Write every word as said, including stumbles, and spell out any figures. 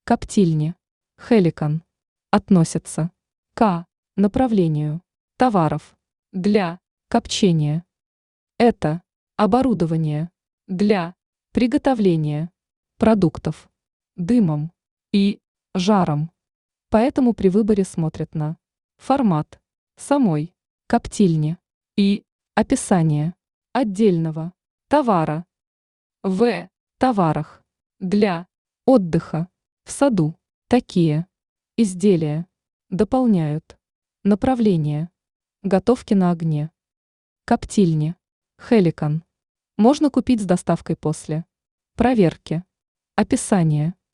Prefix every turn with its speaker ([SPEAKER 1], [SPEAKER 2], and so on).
[SPEAKER 1] коптильни, Хеликон, относятся к направлению товаров для копчения. Это оборудование для приготовления продуктов дымом и жаром. Поэтому при выборе смотрят на формат самой коптильни и описание отдельного товара. В товарах для отдыха в саду такие изделия дополняют направление готовки на огне. Коптильни, Хеликон, можно купить с доставкой после проверки. Описание